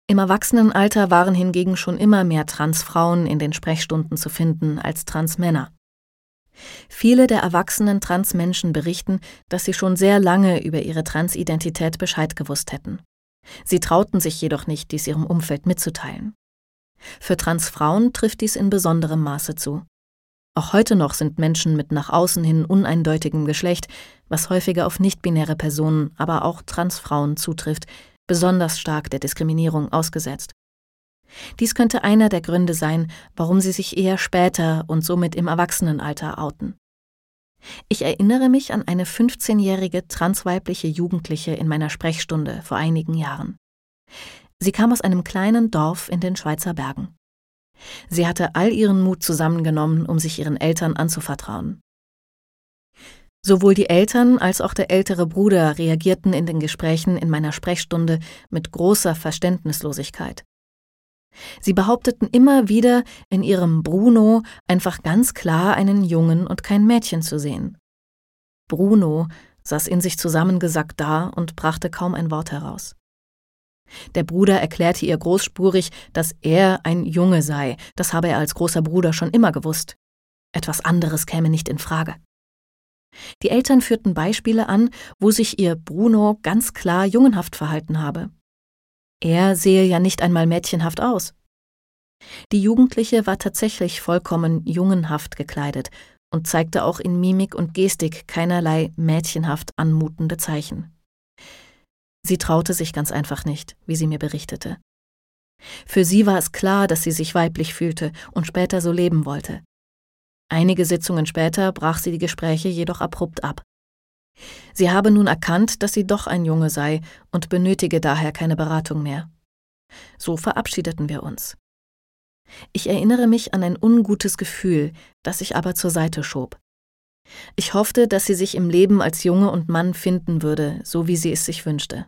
Im Erwachsenenalter waren hingegen schon immer mehr Transfrauen in den Sprechstunden zu finden als Transmänner. Viele der erwachsenen Transmenschen berichten, dass sie schon sehr lange über ihre Transidentität Bescheid gewusst hätten. Sie trauten sich jedoch nicht, dies ihrem Umfeld mitzuteilen. Für Transfrauen trifft dies in besonderem Maße zu. Auch heute noch sind Menschen mit nach außen hin uneindeutigem Geschlecht, was häufiger auf nicht-binäre Personen, aber auch Transfrauen zutrifft, besonders stark der Diskriminierung ausgesetzt. Dies könnte einer der Gründe sein, warum sie sich eher später und somit im Erwachsenenalter outen. Ich erinnere mich an eine 15-jährige transweibliche Jugendliche in meiner Sprechstunde vor einigen Jahren. Sie kam aus einem kleinen Dorf in den Schweizer Bergen. Sie hatte all ihren Mut zusammengenommen, um sich ihren Eltern anzuvertrauen. Sowohl die Eltern als auch der ältere Bruder reagierten in den Gesprächen in meiner Sprechstunde mit großer Verständnislosigkeit. Sie behaupteten immer wieder, in ihrem Bruno einfach ganz klar einen Jungen und kein Mädchen zu sehen. Bruno saß in sich zusammengesackt da und brachte kaum ein Wort heraus. Der Bruder erklärte ihr großspurig, dass er ein Junge sei, das habe er als großer Bruder schon immer gewusst. Etwas anderes käme nicht in Frage. Die Eltern führten Beispiele an, wo sich ihr Bruno ganz klar jungenhaft verhalten habe. Er sehe ja nicht einmal mädchenhaft aus. Die Jugendliche war tatsächlich vollkommen jungenhaft gekleidet und zeigte auch in Mimik und Gestik keinerlei mädchenhaft anmutende Zeichen. Sie traute sich ganz einfach nicht, wie sie mir berichtete. Für sie war es klar, dass sie sich weiblich fühlte und später so leben wollte. Einige Sitzungen später brach sie die Gespräche jedoch abrupt ab. Sie habe nun erkannt, dass sie doch ein Junge sei und benötige daher keine Beratung mehr. So verabschiedeten wir uns. Ich erinnere mich an ein ungutes Gefühl, das ich aber zur Seite schob. Ich hoffte, dass sie sich im Leben als Junge und Mann finden würde, so wie sie es sich wünschte.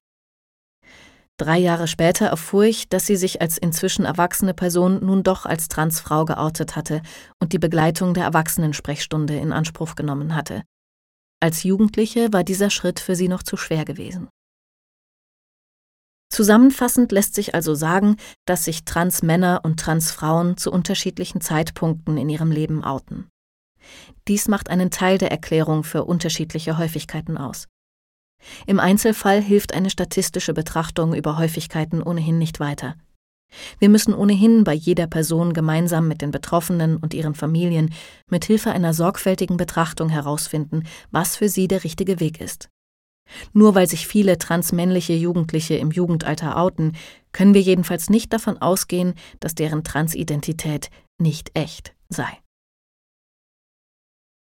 3 Jahre später erfuhr ich, dass sie sich als inzwischen erwachsene Person nun doch als Transfrau geoutet hatte und die Begleitung der Erwachsenensprechstunde in Anspruch genommen hatte. Als Jugendliche war dieser Schritt für sie noch zu schwer gewesen. Zusammenfassend lässt sich also sagen, dass sich Transmänner und Transfrauen zu unterschiedlichen Zeitpunkten in ihrem Leben outen. Dies macht einen Teil der Erklärung für unterschiedliche Häufigkeiten aus. Im Einzelfall hilft eine statistische Betrachtung über Häufigkeiten ohnehin nicht weiter. Wir müssen ohnehin bei jeder Person gemeinsam mit den Betroffenen und ihren Familien mit Hilfe einer sorgfältigen Betrachtung herausfinden, was für sie der richtige Weg ist. Nur weil sich viele transmännliche Jugendliche im Jugendalter outen, können wir jedenfalls nicht davon ausgehen, dass deren Transidentität nicht echt sei.